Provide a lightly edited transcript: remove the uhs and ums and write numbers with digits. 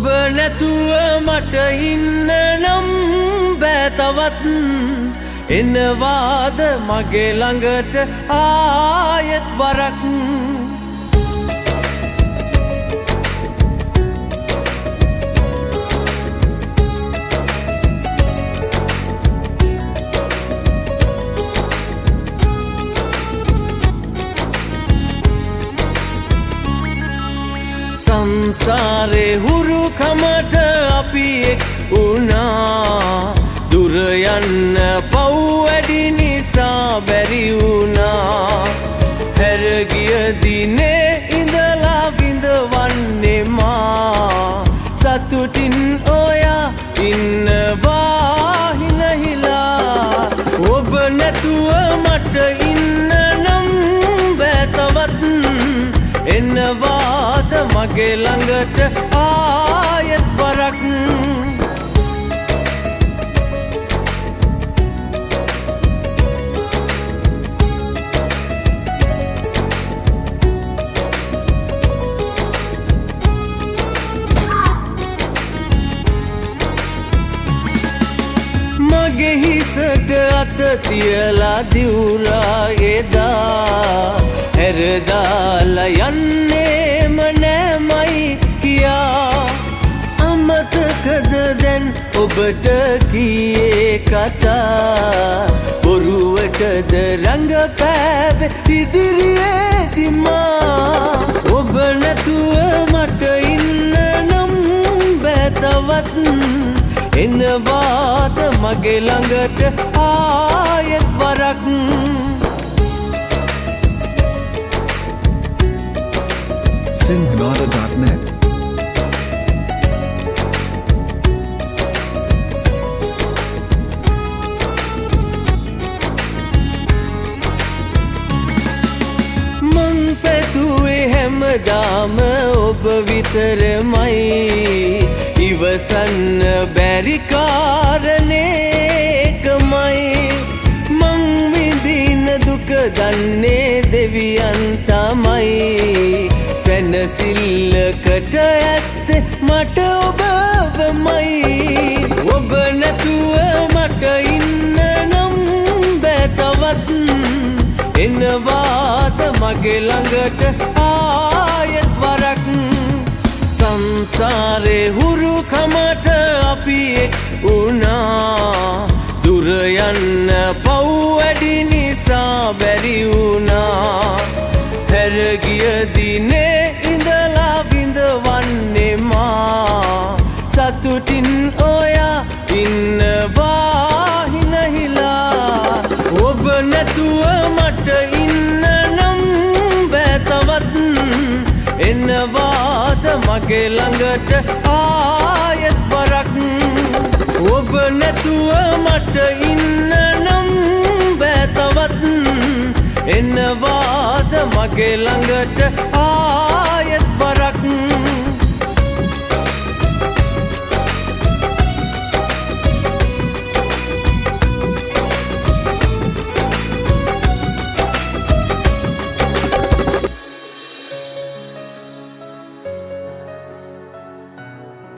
ඔබ නැතුව මට ඉන්න නම් බෑ තවත් එනවාද මගේ ළඟට ආයෙත් වරක් සංසාරේ හුරු කමට අපි එක් වුණා දුර යන්න පව් වැඩි නිසා බැරි වුණා හැර ගිය දිනේ ඉඳලා විඳවන්නේ මා සතුටින් ඔයා ඉන්නවා හිනහිලා ඔබ නැතුව මට ඉන්න නම් බෑ තවත් එනවාද මගේ ළඟට ආයෙත් වරක් මගේ හිසට අත තියලා දිවුරා එදා හැරදාලා යන්නේම නෑමයි කියා අමතකද දැන් ඔබට කීයේ කතා බොරුවටද රඟපෑවේ ඉදිරියේදී මා ඔබ නැතුව මට ඉන්න නම් බෑ තවත් එනවාද මගේ ළඟට ආයෙත් වරක් Sinhanada.net මං පැතුවේ හැමදාම ඔබ විතරමයි ඉවසන්න බැරි කාරණේකමයි මං විඳින දුක දන්නේ දෙවියන් තමයි සැනසිල්ලකට ඇත්ත මට ඔබවමයි ඔබ නැතුව මට ඉන්න නම් බෑ තවත් එනවාද මගේ ළඟට ආයෙත් වරක් සංසාරේ හුරු කමට අපි එක් වුණා දුර යන්න පව් වැඩි නිසා බැරි වුණා හැර ගිය දිනේ ඉඳලා විඳවන්නේ මා සතුටින් ඔයා ඉන්නවා හිනහිලා ඔබ නැතුව මට ඉන්න නම් බෑ තවත් එනවාද මගේ ළඟට ආයෙත් වරක් ඔබ නැතුව මට ඉන්න නම් බෑ තවත් එනවාද මගේ ළඟට ආයෙත් වරක්